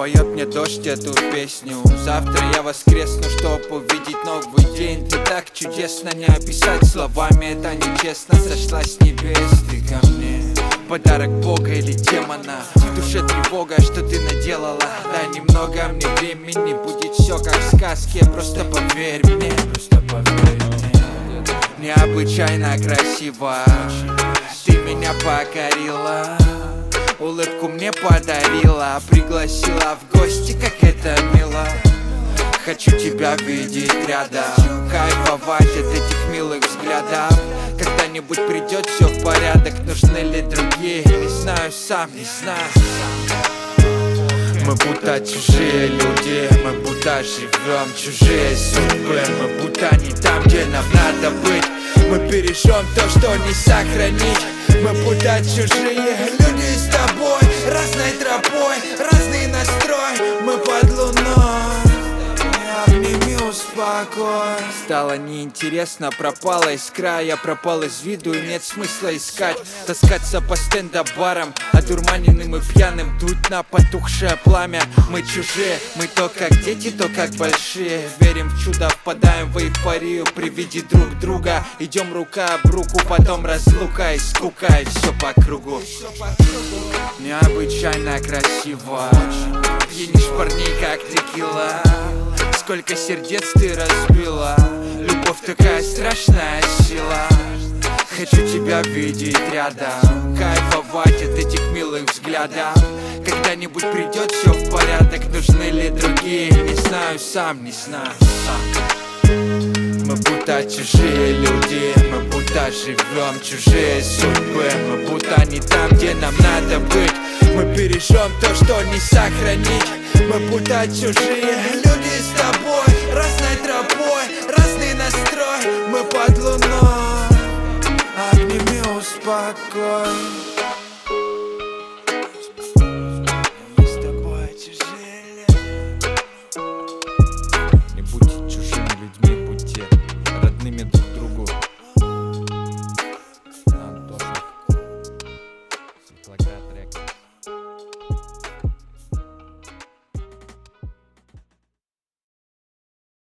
поет мне дождь эту песню. Завтра я воскресну, чтоб увидеть новый день. Ты так чудесно, не описать словами, это нечестно. Сошла с небес ты ко мне, подарок Бога или демона. В душе тревога, что ты наделала. Дай немного мне времени, будет все как в сказке. Просто поверь мне, необычайно красиво ты меня покорила, улыбку мне подарила, пригласила в гости, как это мило. Хочу тебя видеть рядом, кайфовать от этих милых взглядов. Когда-нибудь придет все в порядок, нужны ли другие, не знаю, сам не знаю. Мы будто чужие люди, мы будто живем чужие судьбы. Мы будто не там, где нам надо быть. Мы бережем то, что не сохранить. Мы будто чужие люди с тобой, разной тропой, разный настрой. Мы под луной, обними, успокой. Стало неинтересно, пропала искра. Я пропал из виду и нет смысла искать. Таскаться по стендап-барам, одурманенным и пьяным, дуть на потухшее пламя. Мы чужие, мы то как дети, то как большие. Верим в чудо, впадаем в эйфорию при виде друг друга. Идем рука об руку, потом разлука и скука, и все по кругу. Необычайно красиво, пьянишь парней как текила. Сколько сердец ты разбила, любовь такая страшная сила. Хочу тебя видеть рядом, кайфовать от этих милых взглядов. Когда-нибудь придет все в порядок, нужны ли другие, не знаю, сам не знаю. Мы будто чужие люди, мы будто живем чужие судьбы. Мы будто не там, где нам надо быть. Мы бережем то, что не сохранить. Мы будто чужие люди с тобой, разной тропой, разный настрой. Мы под луной, обними, успокой.